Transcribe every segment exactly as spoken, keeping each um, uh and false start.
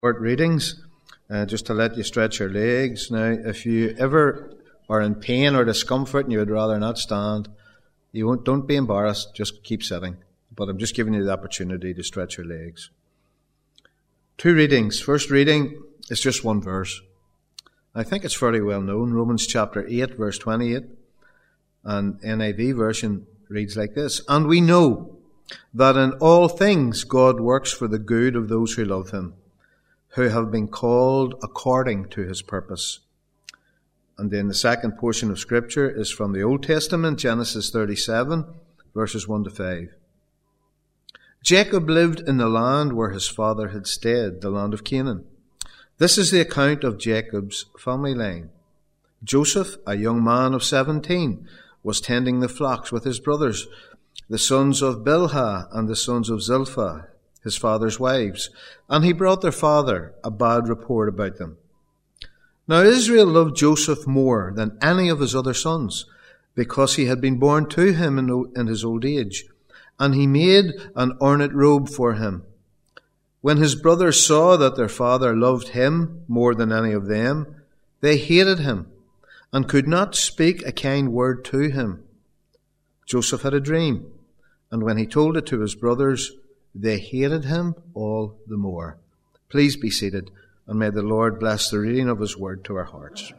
Short readings, uh, just to let you stretch your legs. Now, if you ever are in pain or discomfort and you would rather not stand, you won't, don't be embarrassed, just keep sitting. But I'm just giving you the opportunity to stretch your legs. Two readings. First reading is just one verse. I think it's fairly well known, Romans chapter eight, verse twenty-eight. And N I V version reads like this: "And we know that in all things God works for the good of those who love him, who have been called according to his purpose." And then the second portion of Scripture is from the Old Testament, Genesis thirty-seven, verses one to five. "Jacob lived in the land where his father had stayed, the land of Canaan. This is the account of Jacob's family line. Joseph, a young man of seventeen, was tending the flocks with his brothers, the sons of Bilhah and the sons of Zilpah, his father's wives, and he brought their father a bad report about them. Now Israel loved Joseph more than any of his other sons, because he had been born to him in, in his old age, and he made an ornate robe for him. When his brothers saw that their father loved him more than any of them, they hated him, and could not speak a kind word to him. Joseph had a dream, and when he told it to his brothers, they hated him all the more." Please be seated, and may the Lord bless the reading of his word to our hearts.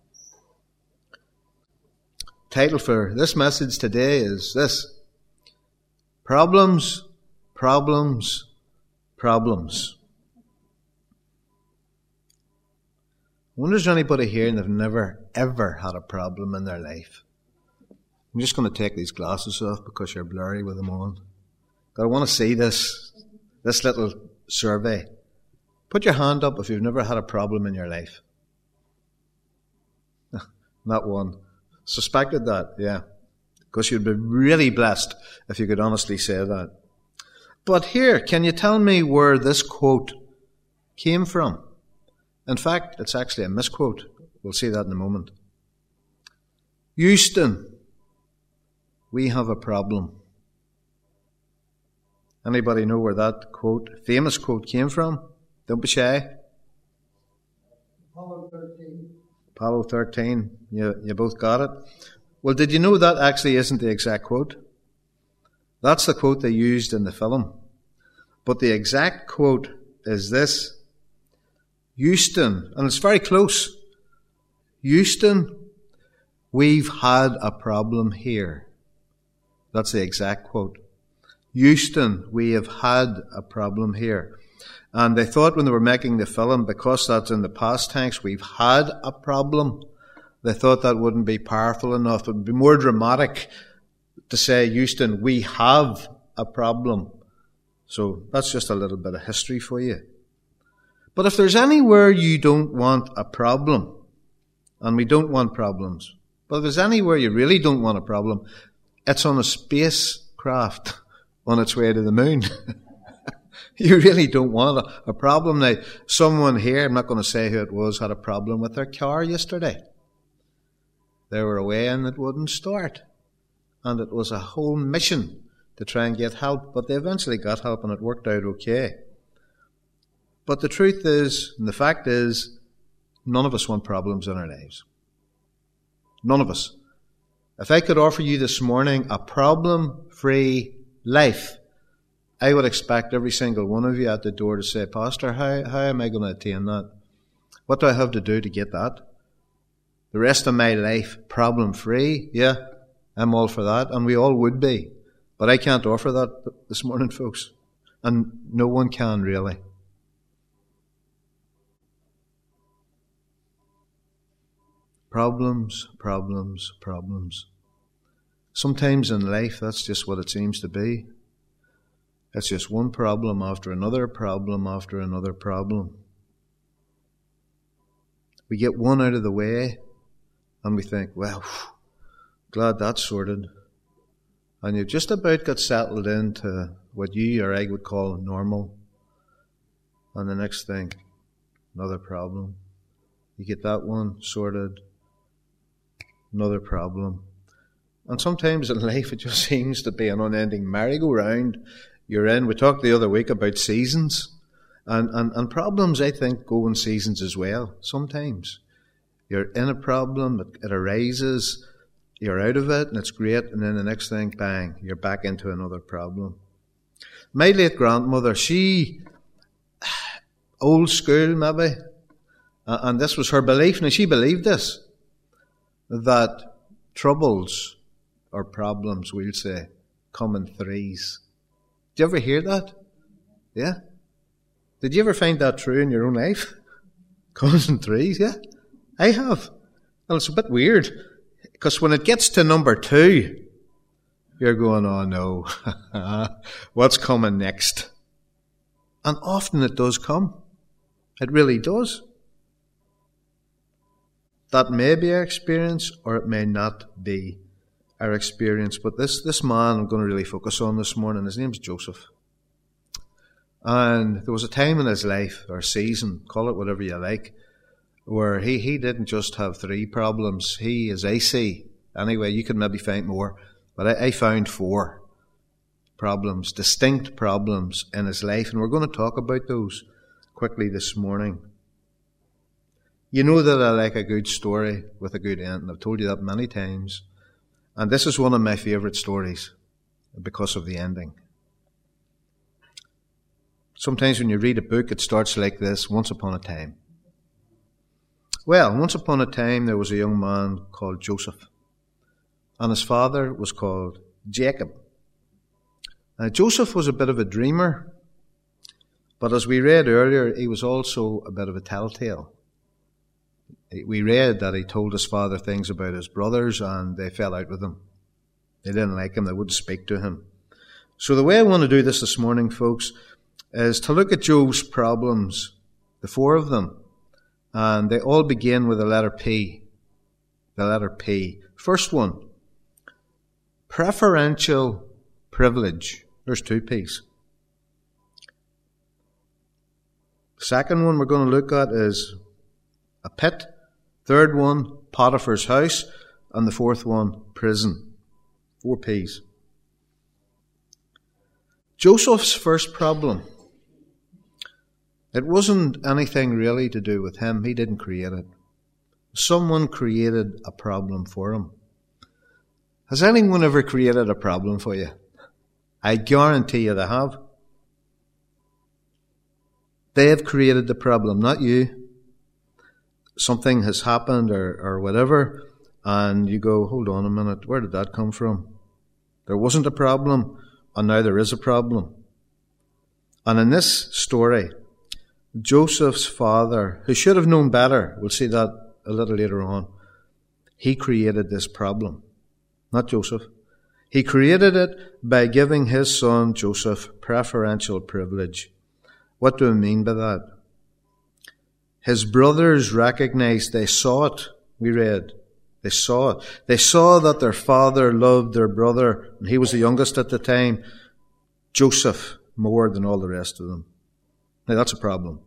Title for this message today is this: Problems, Problems, Problems. I wonder if there's anybody here and they've never, ever had a problem in their life. I'm just going to take these glasses off because you're blurry with them on. But I want to see this, this little survey. Put your hand up if you've never had a problem in your life. Not one. Suspected that, yeah. Because you'd be really blessed if you could honestly say that. But here, can you tell me where this quote came from? In fact, it's actually a misquote. We'll see that in a moment. "Houston, we have a problem." Anybody know where that quote, famous quote, came from? Don't be shy. Apollo thirteen. Apollo thirteen. You, you both got it. Well, did you know that actually isn't the exact quote? That's the quote they used in the film. But the exact quote is this: "Houston," and it's very close. "Houston, we've had a problem here." That's the exact quote. "Houston, we have had a problem here." And they thought when they were making the film, because that's in the past tense, we've had a problem, they thought that wouldn't be powerful enough. It would be more dramatic to say, "Houston, we have a problem." So that's just a little bit of history for you. But if there's anywhere you don't want a problem, and we don't want problems, but if there's anywhere you really don't want a problem, it's on a spacecraft on its way to the moon. You really don't want a, a problem. Now, someone here, I'm not going to say who it was, had a problem with their car yesterday. They were away and it wouldn't start. And it was a whole mission to try and get help, but they eventually got help and it worked out okay. But the truth is, and the fact is, none of us want problems in our lives. None of us. If I could offer you this morning a problem-free life, I would expect every single one of you at the door to say, "Pastor, how, how am I going to attain that? What do I have to do to get that? The rest of my life, problem-free?" Yeah, I'm all for that, and we all would be. But I can't offer that this morning, folks. And no one can, really. Problems, problems, problems. Sometimes in life, that's just what it seems to be. It's just one problem after another problem after another problem. We get one out of the way, and we think, "Well, glad that's sorted." And you've just about got settled into what you or I would call normal. And the next thing, another problem. You get that one sorted, another problem. And sometimes in life it just seems to be an unending merry-go-round. You're in, we talked the other week about seasons. And, and, and problems, I think, go in seasons as well, sometimes. You're in a problem, it, it arises, you're out of it, and it's great, and then the next thing, bang, you're back into another problem. My late grandmother, she, old school maybe, uh, and this was her belief, now she believed this, that troubles or problems, we'll say, come in threes. Did you ever hear that? Yeah? Did you ever find that true in your own life? Comes in threes, yeah? I have. Well, it's a bit weird, because when it gets to number two, you're going, oh no, what's coming next? And often it does come. It really does. That may be our experience, or it may not be our experience. But this, this man I'm going to really focus on this morning, his name's Joseph. And there was a time in his life, or season, call it whatever you like, where he, he didn't just have three problems. He, as I see, anyway, you could maybe find more, but I, I found four problems, distinct problems in his life. And we're going to talk about those quickly this morning. You know that I like a good story with a good end, and I've told you that many times. And this is one of my favourite stories because of the ending. Sometimes when you read a book, it starts like this, once upon a time. Well, once upon a time, there was a young man called Joseph, and his father was called Jacob. Now, Joseph was a bit of a dreamer, but as we read earlier, he was also a bit of a telltale. We read that he told his father things about his brothers, and they fell out with him. They didn't like him. They wouldn't speak to him. So the way I want to do this this morning, folks, is to look at Job's problems, the four of them, and they all begin with the letter P. The letter P. First one, preferential privilege. There's two P's. Second one we're going to look at is a pit. Third one, Potiphar's house. And the fourth one, prison. Four P's. Joseph's first problem. It wasn't anything really to do with him. He didn't create it. Someone created a problem for him. Has anyone ever created a problem for you? I guarantee you they have. They have created the problem, not you. Something has happened or, or whatever, and you go, hold on a minute, where did that come from? There wasn't a problem, and now there is a problem. And in this story, Joseph's father, who should have known better, we'll see that a little later on, he created this problem, not Joseph. He created it by giving his son Joseph preferential privilege. What do I mean by that? His brothers recognized, they saw it, we read. They saw it. They saw that their father loved their brother, and he was the youngest at the time, Joseph, more than all the rest of them. Now that's a problem.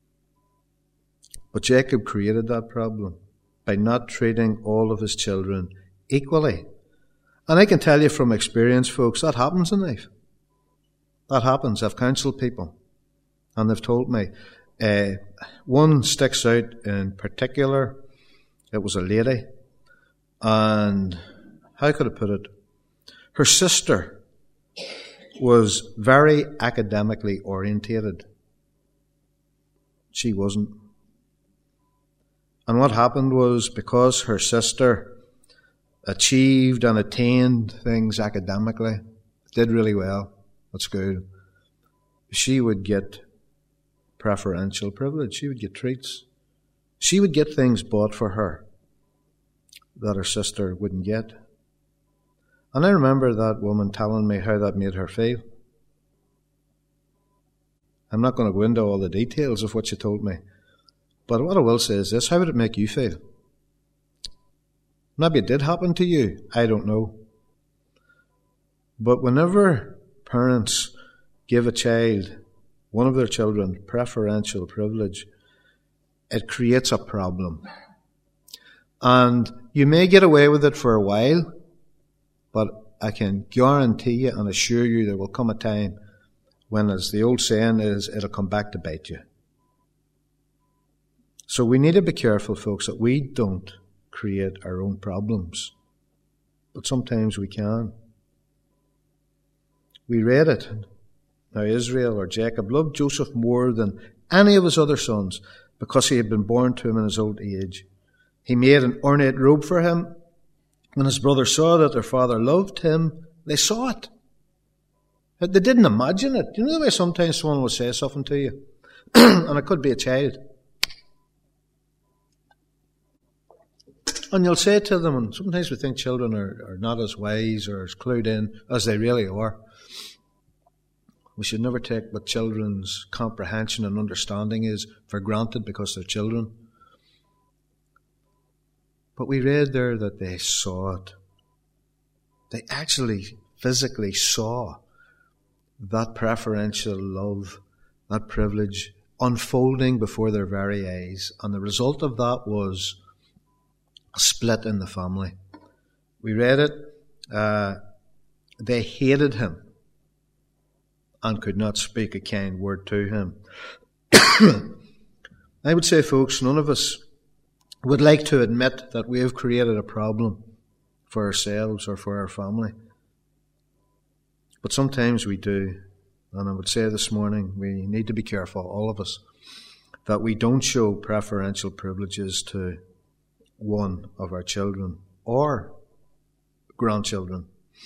But Jacob created that problem by not treating all of his children equally. And I can tell you from experience, folks, that happens in life. That happens. I've counseled people, and they've told me. Uh, one sticks out in particular. It was a lady, and how could I put it? Her sister was very academically orientated. She wasn't. And what happened was, because her sister achieved and attained things academically, did really well at school, she would get preferential privilege. She would get treats. She would get things bought for her that her sister wouldn't get. And I remember that woman telling me how that made her feel. I'm not going to go into all the details of what she told me, but what I will say is this: how would it make you feel? Maybe it did happen to you. I don't know. But whenever parents give a child, one of their children, preferential privilege, it creates a problem. And you may get away with it for a while, but I can guarantee you and assure you there will come a time when, as the old saying is, it'll come back to bite you. So we need to be careful, folks, that we don't create our own problems. But sometimes we can. We read it. Now Israel, or Jacob, loved Joseph more than any of his other sons because he had been born to him in his old age. He made an ornate robe for him. When his brothers saw that their father loved him, they saw it. They didn't imagine it. You know the way sometimes someone will say something to you, and it could be a child. And you'll say to them, and sometimes we think children are, are not as wise or as clued in as they really are. We should never take what children's comprehension and understanding is for granted because they're children. But we read there that they saw it. They actually physically saw that preferential love, that privilege unfolding before their very eyes. And the result of that was a split in the family. We read it. Uh, they hated him and could not speak a kind word to him. I would say, folks, none of us would like to admit that we have created a problem for ourselves or for our family. But sometimes we do. And I would say this morning, we need to be careful, all of us, that we don't show preferential privileges to one of our children or grandchildren.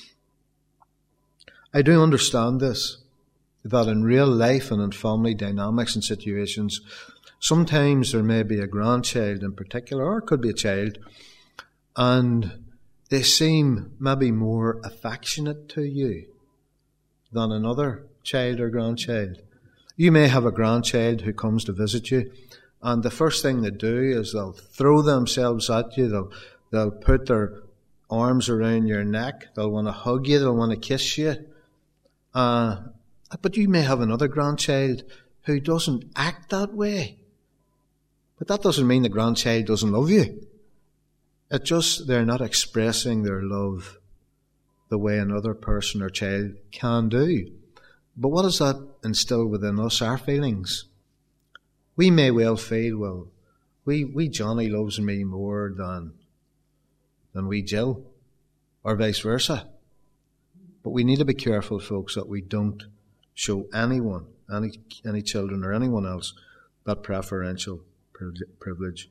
I do understand this, that in real life and in family dynamics and situations, sometimes there may be a grandchild in particular, or it could be a child, and they seem maybe more affectionate to you than another child or grandchild. You may have a grandchild who comes to visit you, and the first thing they do is they'll throw themselves at you, they'll, they'll put their arms around your neck, they'll want to hug you, they'll want to kiss you. Uh, but you may have another grandchild who doesn't act that way. But that doesn't mean the grandchild doesn't love you. It's just they're not expressing their love the way another person or child can do. But what does that instill within us, our feelings? We may well feel, well, we, we Johnny loves me more than, than we Jill, or vice versa. But we need to be careful, folks, that we don't show anyone, any, any children or anyone else, that preferential privilege.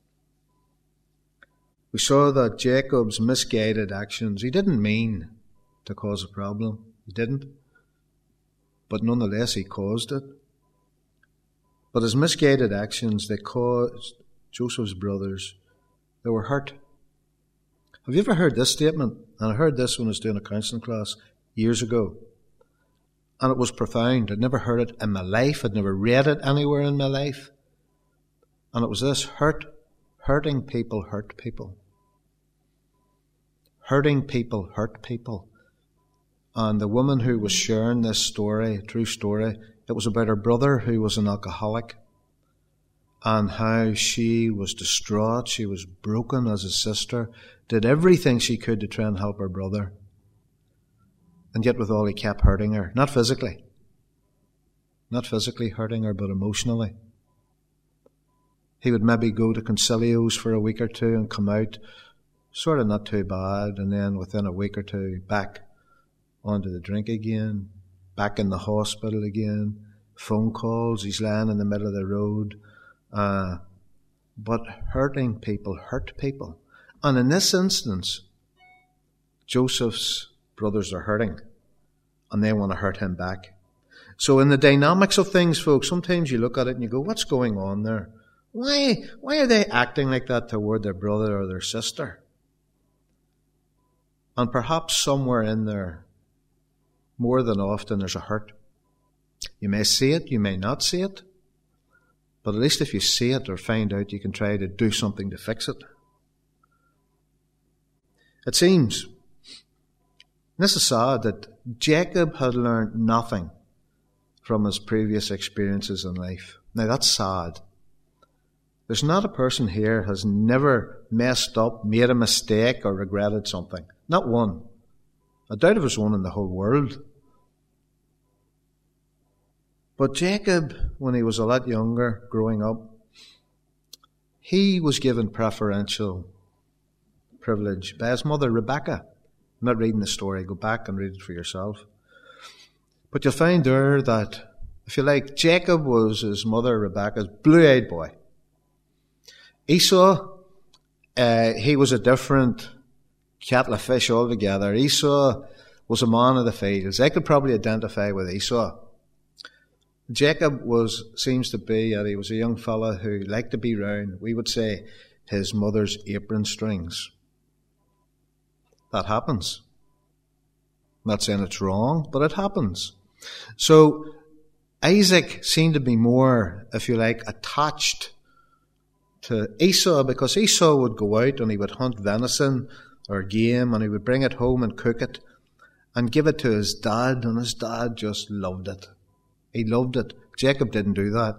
We saw that Jacob's misguided actions, he didn't mean to cause a problem. He didn't. But nonetheless, he caused it. But his misguided actions, they caused Joseph's brothers, they were hurt. Have you ever heard this statement? And I heard this when I was doing a counselling class years ago. And it was profound. I'd never heard it in my life. I'd never read it anywhere in my life. And it was this: hurt, hurting people hurt people. Hurting people hurt people. And the woman who was sharing this story, a true story, it was about her brother who was an alcoholic, and how she was distraught, she was broken as a sister, did everything she could to try and help her brother. And yet withal he kept hurting her, not physically. Not physically hurting her, but emotionally. He would maybe go to Concilios for a week or two and come out sort of not too bad, and then within a week or two back onto the drink again, back in the hospital again, phone calls, he's lying in the middle of the road. Uh, but hurting people hurt people. And in this instance, Joseph's brothers are hurting, and they want to hurt him back. So in the dynamics of things, folks, sometimes you look at it and you go, what's going on there? Why, why are they acting like that toward their brother or their sister? And perhaps somewhere in there, more than often, there's a hurt. You may see it, you may not see it, but at least if you see it or find out, you can try to do something to fix it. It seems, this is sad, that Jacob had learned nothing from his previous experiences in life. Now that's sad. There's not a person here has never messed up, made a mistake, or regretted something. Not one. I doubt if there's one in the whole world. But Jacob, when he was a lot younger, growing up, he was given preferential privilege by his mother, Rebekah. I'm not reading the story. Go back and read it for yourself. But you'll find there that, if you like, Jacob was his mother, Rebekah's blue-eyed boy. Esau, uh, he was a different kettle of fish altogether. Esau was a man of the fields. I could probably identify with Esau. Jacob was, seems to be, that he was a young fella who liked to be round, we would say, his mother's apron strings. That happens. I'm not saying it's wrong, but it happens. So Isaac seemed to be more, if you like, attached to Esau, because Esau would go out and he would hunt venison or game, and he would bring it home and cook it and give it to his dad, and his dad just loved it. He loved it. Jacob didn't do that.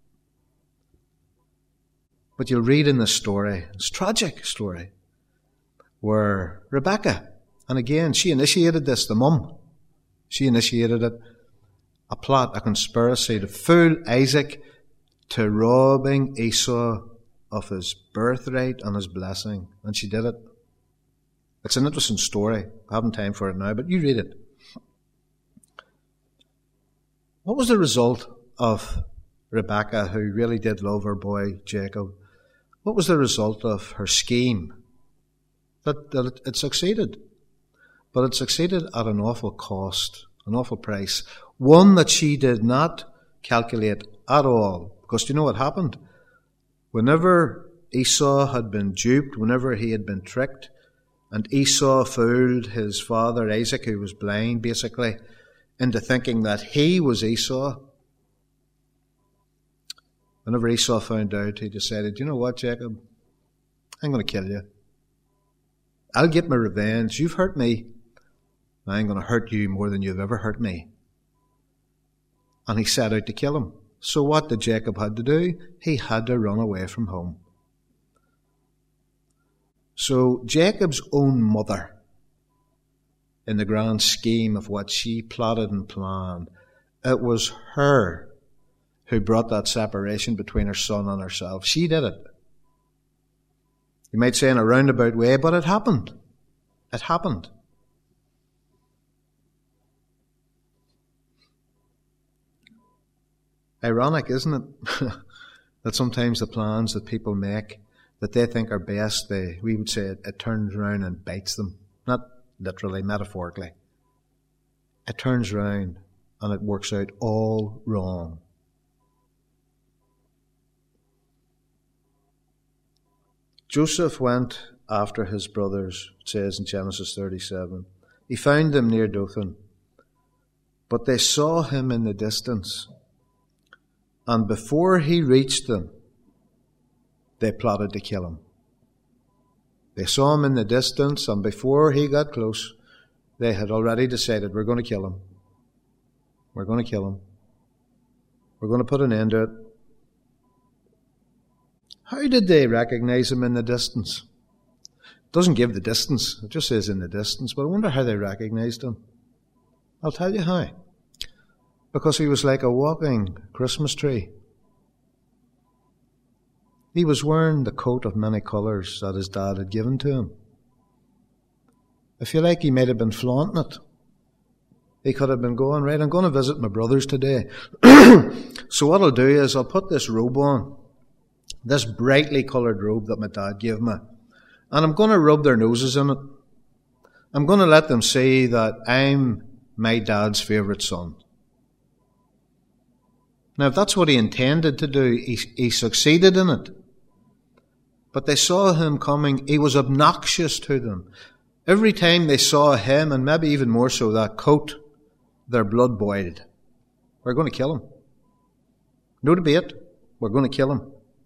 But you'll read in the story, it's a tragic story, where Rebekah, and again, she initiated this, the mum, she initiated it, a plot, a conspiracy to fool Isaac to robbing Esau of his birthright and his blessing. And she did it. It's an interesting story. I haven't time for it now, but you read it. What was the result of Rebekah, who really did love her boy Jacob? What was the result of her scheme? That, that it, it succeeded. But it succeeded at an awful cost, an awful price. One that she did not calculate at all. Because do you know what happened? Whenever Esau had been duped, whenever he had been tricked, and Esau fooled his father Isaac, who was blind basically, into thinking that he was Esau. Whenever Esau found out, he decided, you know what, Jacob? I'm going to kill you. I'll get my revenge. You've hurt me. I'm going to hurt you more than you've ever hurt me. And he set out to kill him. So what did Jacob have to do? He had to run away from home. So Jacob's own mother, in the grand scheme of what she plotted and planned, it was her who brought that separation between her son and herself. She did it. You might say in a roundabout way, but it happened. It happened. Ironic, isn't it? That sometimes the plans that people make, that they think are best, they, we would say it, it turns around and bites them. Not literally, metaphorically. It turns round and it works out all wrong. Joseph went after his brothers, it says in Genesis thirty-seven. He found them near Dothan, but they saw him in the distance. And before he reached them, they plotted to kill him. They saw him in the distance, and before he got close, they had already decided, we're going to kill him. We're going to kill him. We're going to put an end to it. How did they recognize him in the distance? It doesn't give the distance. It just says in the distance. But I wonder how they recognized him. I'll tell you how. Because he was like a walking Christmas tree. He was wearing the coat of many colours that his dad had given to him. If you like, he might have been flaunting it. He could have been going, right, I'm going to visit my brothers today. So what I'll do is I'll put this robe on, this brightly coloured robe that my dad gave me, and I'm going to rub their noses in it. I'm going to let them see that I'm my dad's favourite son. Now, if that's what he intended to do, he, he succeeded in it. But they saw him coming. He was obnoxious to them. Every time they saw him, and maybe even more so that coat, their blood boiled. We're going to kill him. No debate. We're going to kill him.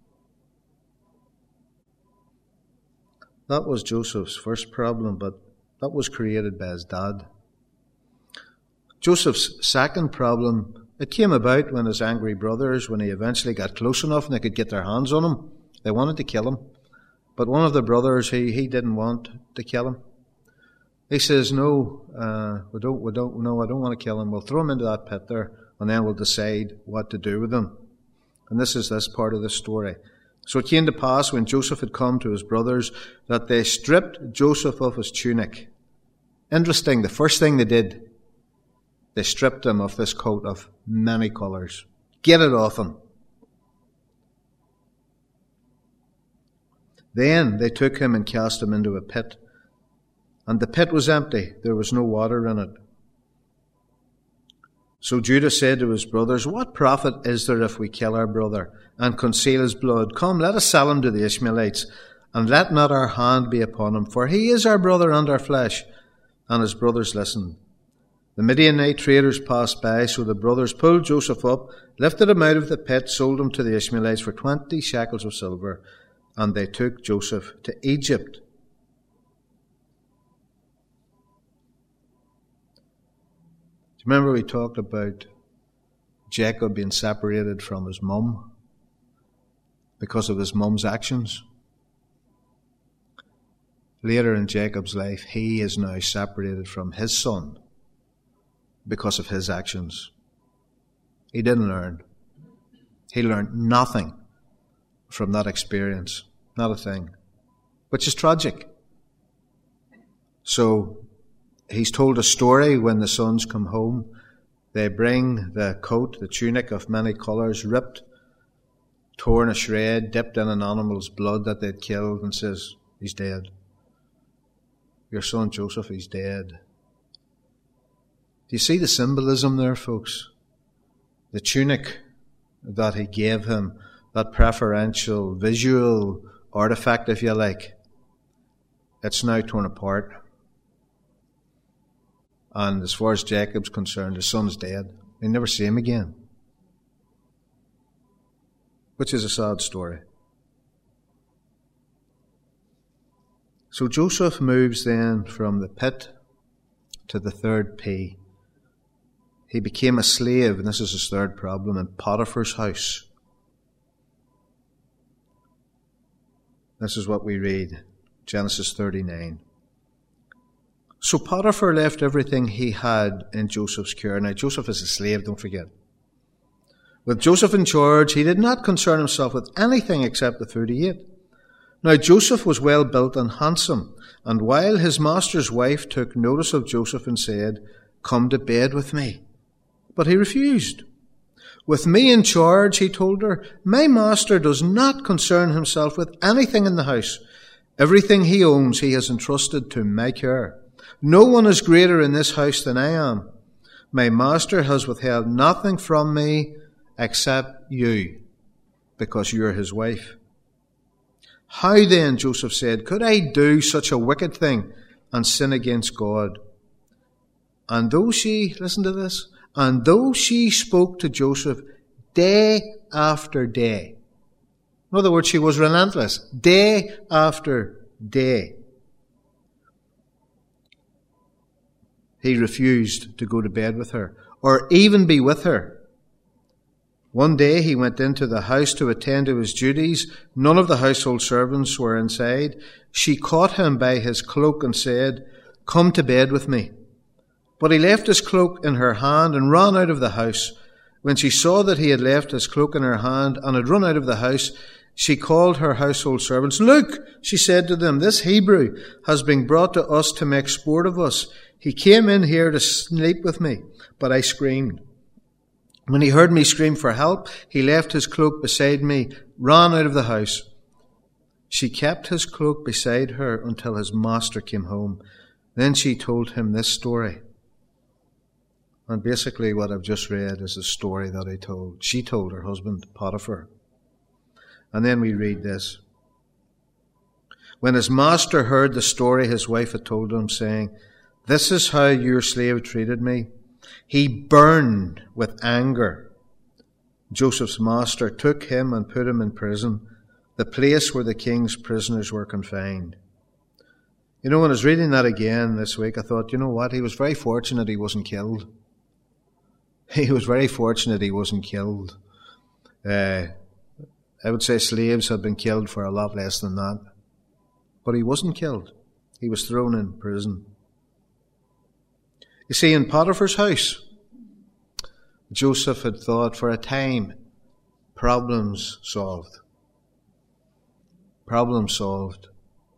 That was Joseph's first problem, but that was created by his dad. Joseph's second problem, it came about when his angry brothers, when he eventually got close enough and they could get their hands on him, they wanted to kill him. But one of the brothers, he, he didn't want to kill him. He says, no, uh, we don't, we don't, no, I don't want to kill him. We'll throw him into that pit there. and then we'll decide what to do with them. And this is this part of the story. So it came to pass when Joseph had come to his brothers that they stripped Joseph of his tunic. Interesting, the first thing they did, they stripped him of this coat of many colours. Get it off him. Then they took him and cast him into a pit. And the pit was empty. There was no water in it. So Judah said to his brothers, what profit is there if we kill our brother and conceal his blood? Come, let us sell him to the Ishmaelites, and let not our hand be upon him, for he is our brother and our flesh. And his brothers listened. The Midianite traders passed by, so the brothers pulled Joseph up, lifted him out of the pit, sold him to the Ishmaelites for twenty shekels of silver, and they took Joseph to Egypt. Do you remember we talked about Jacob being separated from his mum because of his mum's actions? Later in Jacob's life, he is now separated from his son because of his actions. He didn't learn. He learned nothing from that experience. Not a thing. Which is tragic. So, he's told a story when the sons come home. They bring the coat, the tunic of many colours, ripped, torn a shred, dipped in an animal's blood that they'd killed, and says, he's dead. Your son Joseph, he's dead. Do you see the symbolism there, folks? The tunic that he gave him, that preferential visual artifact, if you like, it's now torn apart. And as far as Jacob's concerned, his son's dead. They never see him again. Which is a sad story. So Joseph moves then from the pit to the third P. He became a slave, and this is his third problem, in Potiphar's house. This is what we read, Genesis thirty-nine. So Potiphar left everything he had in Joseph's care. Now Joseph is a slave, don't forget. With Joseph in charge, he did not concern himself with anything except the food he ate. Now Joseph was well built and handsome, and while his master's wife took notice of Joseph and said, come to bed with me. But he refused. With me in charge, he told her, my master does not concern himself with anything in the house. Everything he owns he has entrusted to my care. No one is greater in this house than I am. My master has withheld nothing from me except you, because you're his wife. How then, Joseph said, could I do such a wicked thing and sin against God? And though she, listen to this, and though she spoke to Joseph day after day, in other words, she was relentless, day after day, he refused to go to bed with her or even be with her. One day he went into the house to attend to his duties. None of the household servants were inside. She caught him by his cloak and said, come to bed with me. But he left his cloak in her hand and ran out of the house. When she saw that he had left his cloak in her hand and had run out of the house, she called her household servants. Look, she said to them, this Hebrew has been brought to us to make sport of us. He came in here to sleep with me, but I screamed. When he heard me scream for help, he left his cloak beside me, ran out of the house. She kept his cloak beside her until his master came home. Then she told him this story. And basically what I've just read is the story that I told. She told her husband, Potiphar. And then we read this. When his master heard the story his wife had told him, saying, this is how your slave treated me, he burned with anger. Joseph's master took him and put him in prison, the place where the king's prisoners were confined. You know, when I was reading that again this week, I thought, you know what? He was very fortunate he wasn't killed. He was very fortunate he wasn't killed. Uh, I would say slaves had been killed for a lot less than that. But he wasn't killed. He was thrown in prison. You see, in Potiphar's house, Joseph had thought for a time, problems solved. Problem solved.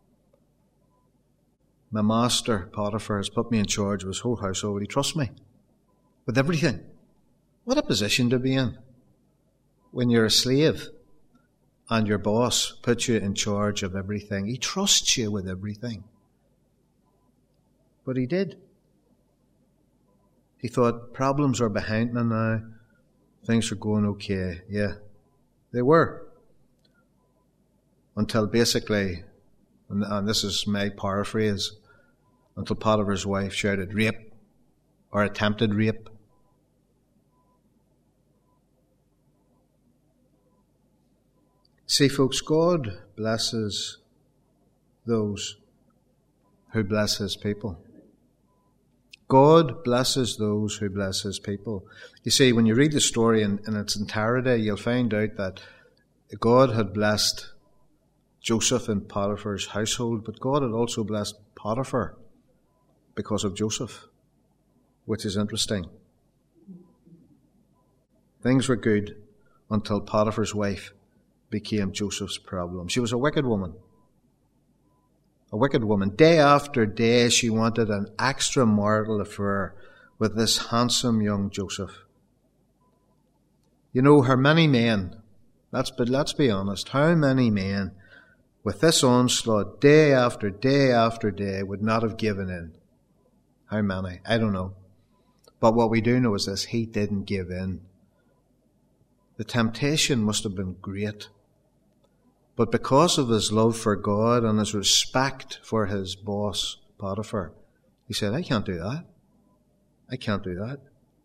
My master, Potiphar, has put me in charge of his whole household. He trusts me with everything. What a position to be in when you're a slave and your boss puts you in charge of everything. He trusts you with everything. But he did. He thought, problems are behind me now. Things are going okay. Yeah, they were. Until basically, and, and this is my paraphrase, until Potiphar's wife shouted rape or attempted rape. See, folks, God blesses those who bless his people. God blesses those who bless his people. You see, when you read the story in, in its entirety, you'll find out that God had blessed Joseph in Potiphar's household, but God had also blessed Potiphar because of Joseph, which is interesting. Things were good until Potiphar's wife became Joseph's problem. She was a wicked woman. A wicked woman. Day after day, she wanted an extramarital affair with this handsome young Joseph. You know, her many men, let's, but let's be honest, how many men with this onslaught day after day after day would not have given in? How many? I don't know. But what we do know is this, he didn't give in. The temptation must have been great. But because of his love for God and his respect for his boss, Potiphar, he said, I can't do that. I can't do that.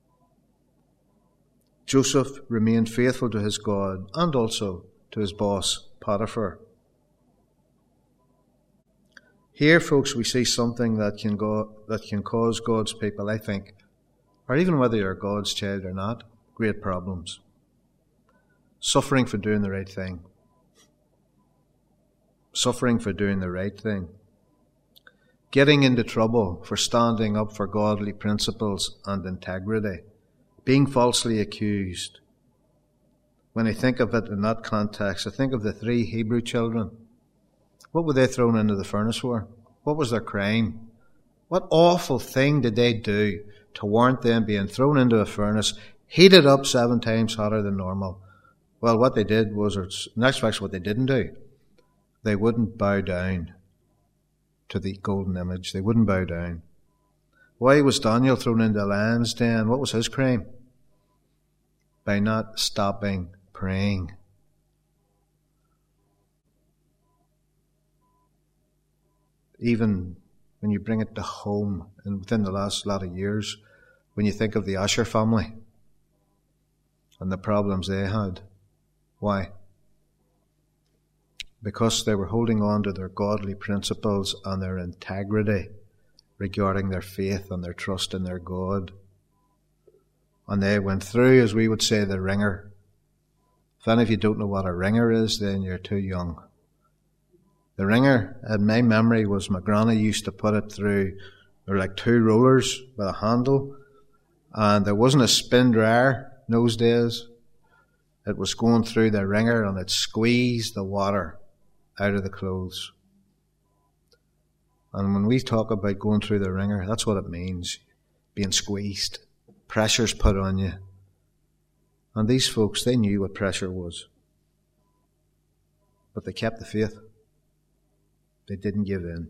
Joseph remained faithful to his God and also to his boss, Potiphar. Here, folks, we see something that can go, that can cause God's people, I think, or even whether you're God's child or not, great problems. Suffering for doing the right thing. Suffering for doing the right thing. Getting into trouble for standing up for godly principles and integrity. Being falsely accused. When I think of it in that context, I think of the three Hebrew children. What were they thrown into the furnace for? What was their crime? What awful thing did they do to warrant them being thrown into a furnace, heated up seven times hotter than normal? Well, what they did was, or next fact, what they didn't do. They wouldn't bow down to the golden image. They wouldn't bow down. Why was Daniel thrown into the lion's den? What was his crime? By not stopping praying. Even when you bring it to home, and within the last lot of years, when you think of the Asher family and the problems they had. Why? Because they were holding on to their godly principles and their integrity regarding their faith and their trust in their God. And they went through, as we would say, the ringer. If any of you don't know what a ringer is, then you're too young. The ringer, in my memory, was my granny used to put it through, there were like two rollers with a handle, and there wasn't a spin dryer in those days. It was going through the ringer and it squeezed the water out of the clothes. And when we talk about going through the ringer, that's what it means. Being squeezed. Pressure's put on you. And these folks, they knew what pressure was. But they kept the faith. They didn't give in.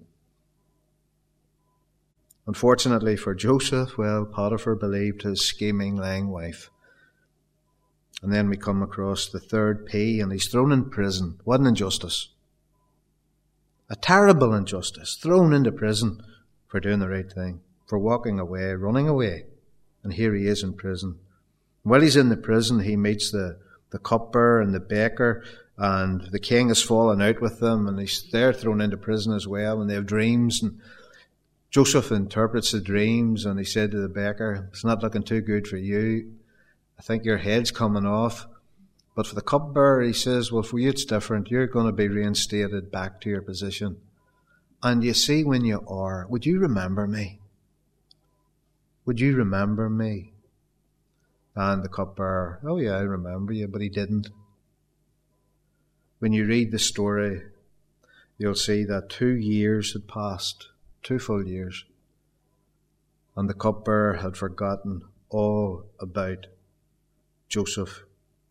Unfortunately for Joseph, well, Potiphar believed his scheming, lying wife. And then we come across the third P, and he's thrown in prison. What an injustice. A terrible injustice. Thrown into prison for doing the right thing, for walking away, running away. And here he is in prison. While he's in the prison, he meets the, the cupbearer and the baker, and the king has fallen out with them, and he's they're thrown into prison as well, and they have dreams. And Joseph interprets the dreams, and he said to the baker, it's not looking too good for you. I think your head's coming off. But for the cupbearer, he says, well, for you it's different. You're going to be reinstated back to your position. And you see, when you are, would you remember me? Would you remember me? And the cupbearer, oh yeah, I remember you, but he didn't. When you read the story, you'll see that two years had passed, two full years, and the cupbearer had forgotten all about Joseph.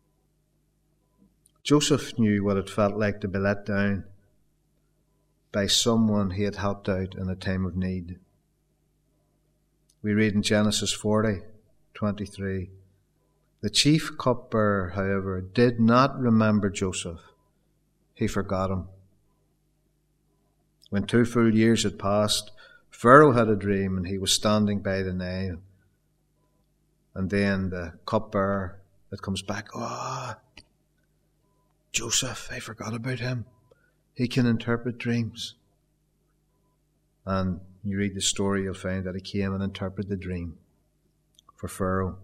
Joseph knew what it felt like to be let down by someone he had helped out in a time of need. We read in Genesis forty twenty-three, the chief cupbearer, however, did not remember Joseph. He forgot him. When two full years had passed, Pharaoh had a dream, and he was standing by the Nile. And then the cupbearer that comes back, oh, Joseph, I forgot about him. He can interpret dreams. And you read the story, you'll find that he came and interpreted the dream for Pharaoh.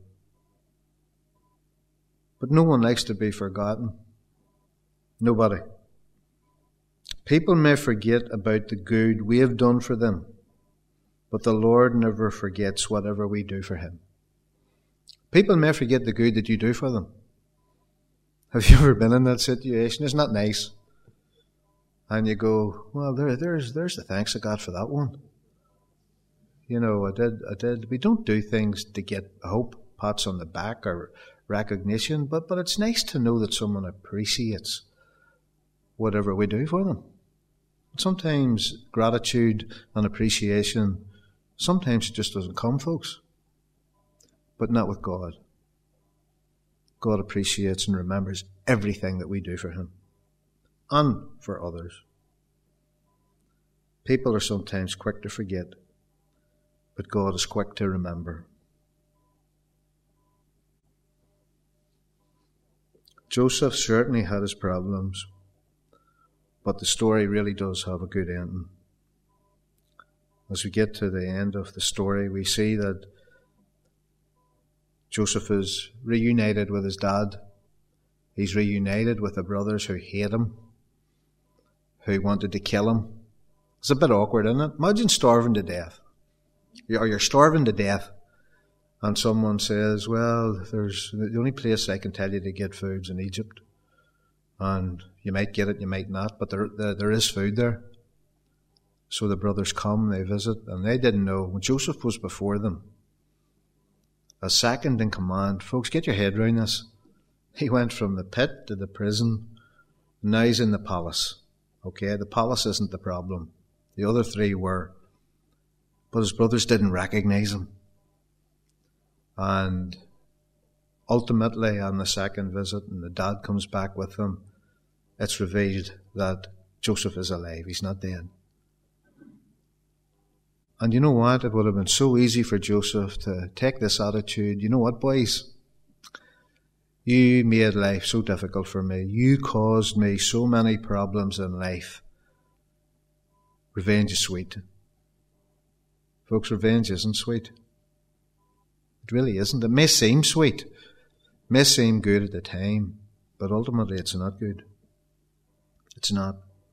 But no one likes to be forgotten. Nobody. People may forget about the good we have done for them, but the Lord never forgets whatever we do for him. People may forget the good that you do for them. Have you ever been in that situation? Isn't that nice? And you go, well, there, there's, there's the thanks I got for that one. You know, I did, I did. We don't do things to get, I hope, pats on the back or recognition, but, but it's nice to know that someone appreciates whatever we do for them. Sometimes gratitude and appreciation, sometimes it just doesn't come, folks. But not with God. God appreciates and remembers everything that we do for him and for others. People are sometimes quick to forget, but God is quick to remember. Joseph certainly had his problems, but the story really does have a good ending. As we get to the end of the story, we see that Joseph is reunited with his dad. He's reunited with the brothers who hate him, who wanted to kill him. It's a bit awkward, isn't it? Imagine starving to death. Or you're starving to death, and someone says, well, there's the only place I can tell you to get food's in Egypt. And you might get it, you might not, but there, there, there is food there. So the brothers come, they visit, and they didn't know. When Joseph was before them, as second in command, folks, get your head around this. He went from the pit to the prison. Now he's in the palace. Okay, the palace isn't the problem. The other three were. But his brothers didn't recognize him. And ultimately, on the second visit, and the dad comes back with them, it's revealed that Joseph is alive. He's not dead. And you know what? It would have been so easy for Joseph to take this attitude. You know what, boys? You made life so difficult for me. You caused me so many problems in life. Revenge is sweet. Folks, revenge isn't sweet. It really isn't. It may seem sweet. It may seem good at the time, but ultimately it's not good. It's not.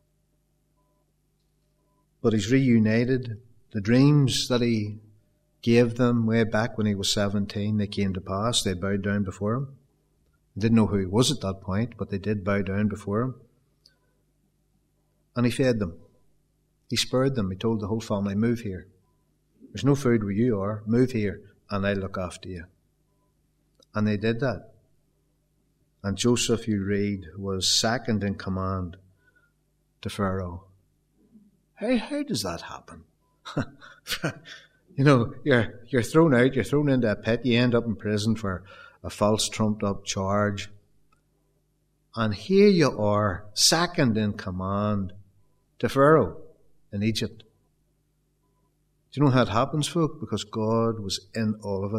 But he's reunited. The dreams that he gave them way back when he was seventeen, they came to pass. They bowed down before him. They didn't know who he was at that point, but they did bow down before him. And he fed them. He spared them. He told the whole family, move here. There's no food where you are. Move here, and I'll look after you. And they did that. And Joseph, you read, was second in command to Pharaoh. How, how does that happen? You know, you're you're thrown out, you're thrown into a pit, you end up in prison for a false trumped up charge. And here you are, second in command to Pharaoh in Egypt. Do you know how it happens, folk? Because God was in all of it.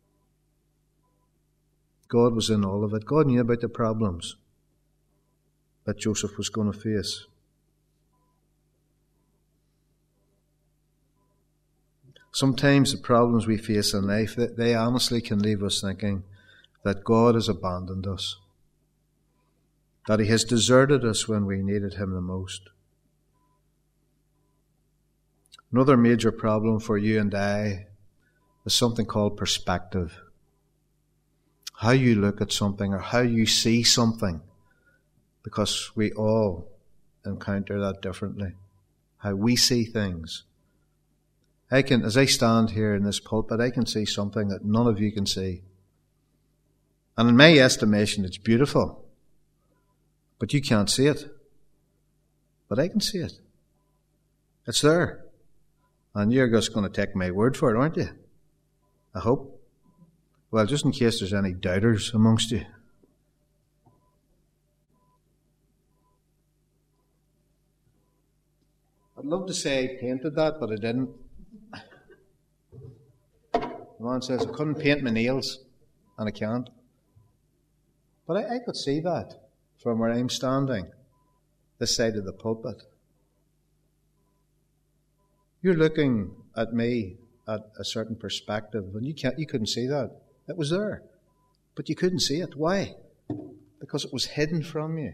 God was in all of it. God knew about the problems that Joseph was going to face. Sometimes the problems we face in life, they honestly can leave us thinking that God has abandoned us, that he has deserted us when we needed him the most. Another major problem for you and I is something called perspective. how you look at something or how you see something, because we all encounter that differently, how we see things. I can, as I stand here in this pulpit, I can see something that none of you can see. And in my estimation, it's beautiful. But you can't see it. But I can see it. It's there. And you're just going to take my word for it, aren't you? I hope. Well, just in case there's any doubters amongst you. I'd love to say I painted that, but I didn't. The man says, I couldn't paint my nails, and I can't. But I, I could see that from where I'm standing, this side of the pulpit. You're looking at me at a certain perspective, and you can't, you couldn't see that. It was there, but you couldn't see it. Why? Because it was hidden from you.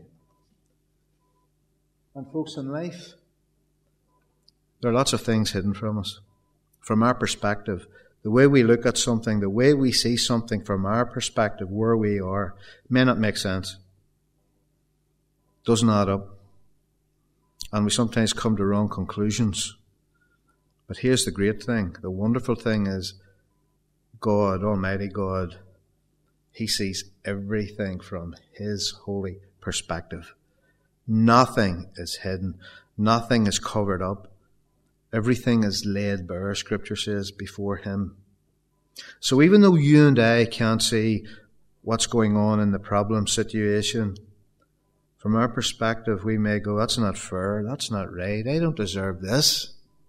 And folks, in life, there are lots of things hidden from us. From our perspective, the way we look at something, the way we see something from our perspective, where we are, may not make sense. Doesn't add up. And we sometimes come to wrong conclusions. But here's the great thing. The wonderful thing is God, Almighty God, He sees everything from His holy perspective. Nothing is hidden. Nothing is covered up. Everything is laid bare, Scripture says, before Him. So even though you and I can't see what's going on in the problem situation, from our perspective we may go, that's not fair, that's not right, I don't deserve this.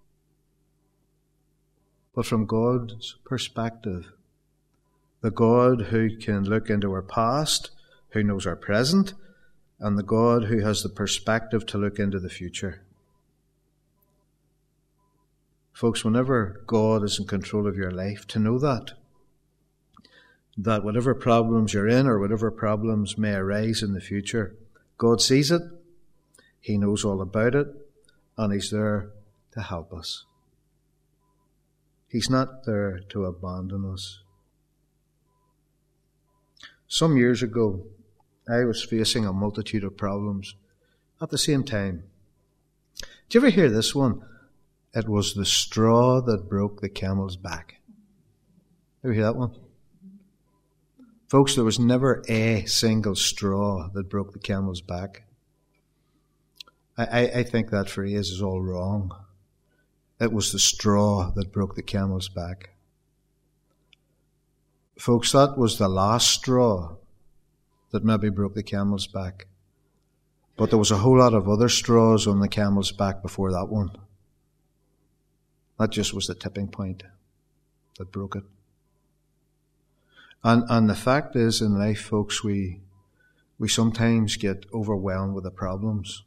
But from God's perspective, the God who can look into our past, who knows our present, and the God who has the perspective to look into the future. Folks, whenever God is in control of your life, to know that, that whatever problems you're in or whatever problems may arise in the future, God sees it, He knows all about it, and He's there to help us. He's not there to abandon us. Some years ago, I was facing a multitude of problems at the same time. Did you ever hear this one? It was the straw that broke the camel's back. Ever hear that one? Folks, there was never a single straw that broke the camel's back. I, I, I think that phrase is all wrong. It was the straw that broke the camel's back. Folks, that was the last straw that maybe broke the camel's back. But there was a whole lot of other straws on the camel's back before that one. That just was the tipping point that broke it. And and the fact is, in life, folks, we we sometimes get overwhelmed with the problems.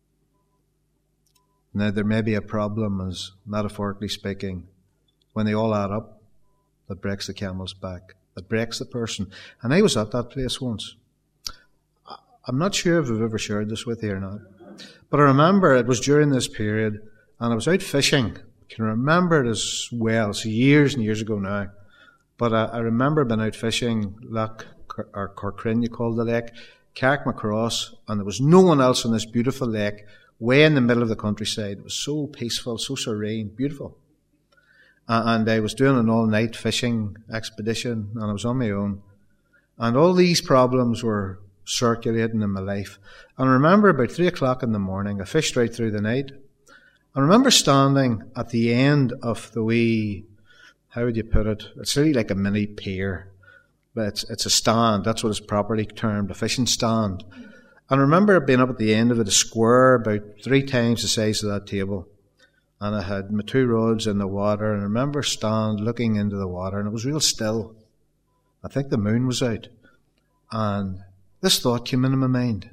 Now, there may be a problem, as metaphorically speaking, when they all add up, that breaks the camel's back, that breaks the person. And I was at that place once. I'm not sure if I've ever shared this with you or not, but I remember it was during this period, and I was out fishing. I can remember it as well. It's years and years ago now. But I, I remember being out fishing, Loch, or Corcrin, you call the lake, Carrickmacross, and there was no one else on this beautiful lake, way in the middle of the countryside. It was so peaceful, so serene, beautiful. Uh, and I was doing an all-night fishing expedition, and I was on my own. And all these problems were circulating in my life. And I remember about three o'clock in the morning, I fished right through the night. I remember standing at the end of the wee, how would you put it? It's really like a mini pier. But it's, it's a stand. That's what it's properly termed, a fishing stand. And I remember being up at the end of it, a square about three times the size of that table. And I had my two rods in the water. And I remember stand looking into the water, and it was real still. I think the moon was out. And this thought came into my mind.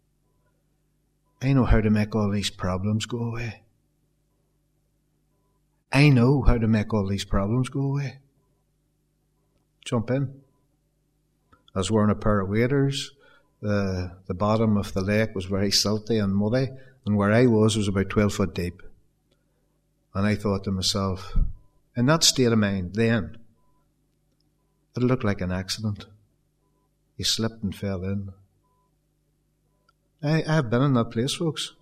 I know how to make all these problems go away. I know how to make all these problems go away. Jump in. I was wearing a pair of waders. The, the bottom of the lake was very silty and muddy, and where I was was about twelve foot deep. And I thought to myself, in that state of mind then, it looked like an accident. he slipped and fell in. I, I have been in that place, folks.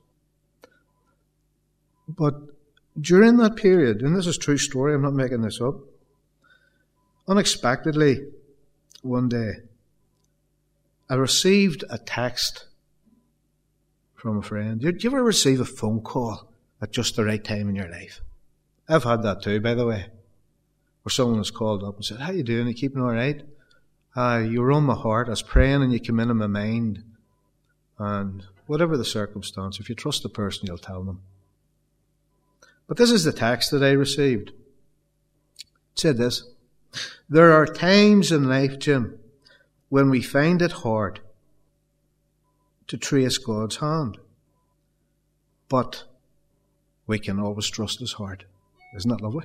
But during that period, and this is a true story, I'm not making this up, unexpectedly, one day, I received a text from a friend. Did you ever receive a phone call at just the right time in your life? I've had that too, by the way, where someone has called up and said, "How you doing? Are you keeping all right? Uh, you were on my heart. I was praying and you came into my mind." And whatever the circumstance, if you trust the person, you'll tell them. But this is the text that I received. It said this: "There are times in life, Jim, when we find it hard to trace God's hand. But we can always trust His heart." Isn't that lovely?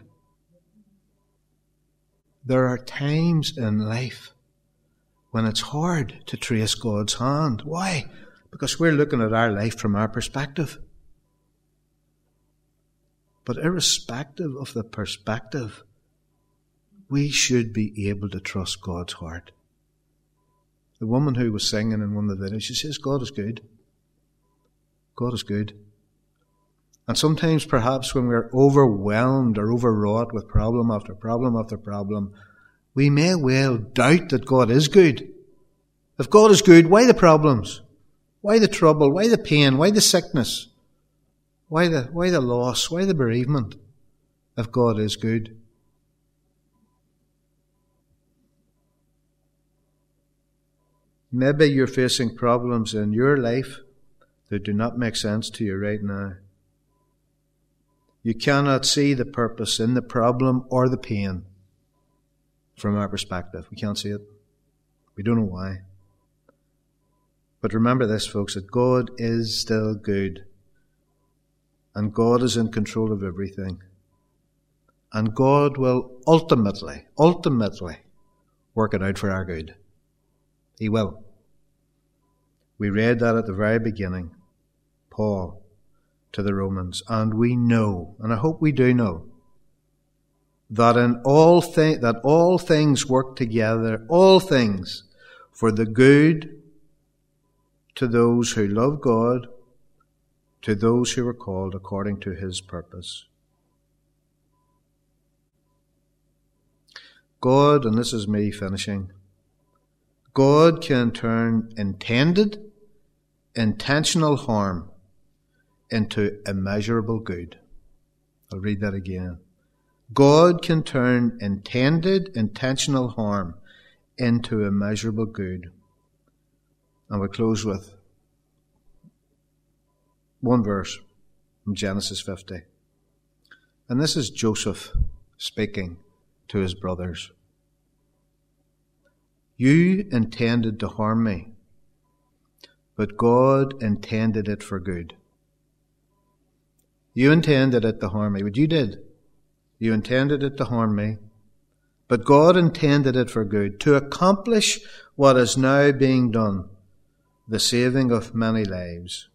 There are times in life when it's hard to trace God's hand. Why? Because we're looking at our life from our perspective. But irrespective of the perspective, we should be able to trust God's heart. The woman who was singing in one of the videos, she says, God is good. God is good. And sometimes perhaps when we're overwhelmed or overwrought with problem after problem after problem, we may well doubt that God is good. If God is good, why the problems? Why the trouble? Why the pain? Why the sickness? Why the, why the loss? Why the bereavement? If God is good. Maybe you're facing problems in your life that do not make sense to you right now. You cannot see the purpose in the problem or the pain from our perspective. We can't see it. We don't know why. But remember this, folks, that God is still good. And God is in control of everything. And God will ultimately, ultimately work it out for our good. He will. We read that at the very beginning. Paul to the Romans. And we know, and I hope we do know, that in all thi- that all things work together, all things for the good to those who love God, to those who are called according to His purpose. God, and this is me finishing, God can turn intended, intentional harm into immeasurable good. I'll read that again. God can turn intended, intentional harm into immeasurable good. And we'll close with one verse from Genesis fifty. And this is Joseph speaking to his brothers. You intended to harm me, but God intended it for good. You intended it to harm me, but you did. You intended it to harm me, but God intended it for good, to accomplish what is now being done, the saving of many lives.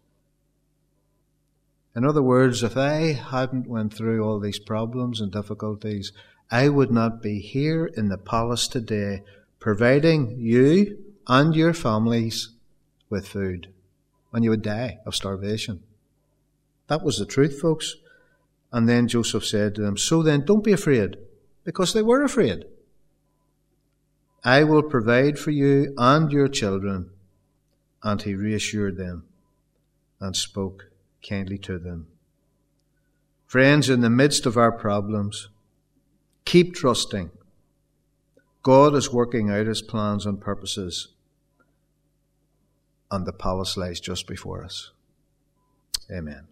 In other words, if I hadn't went through all these problems and difficulties, I would not be here in the palace today, providing you and your families with food, and you would die of starvation. That was the truth, folks. And then Joseph said to them, so then don't be afraid, because they were afraid. I will provide for you and your children. And he reassured them and spoke kindly to them. Friends, in the midst of our problems, keep trusting. God is working out His plans and purposes, and the palace lies just before us. Amen.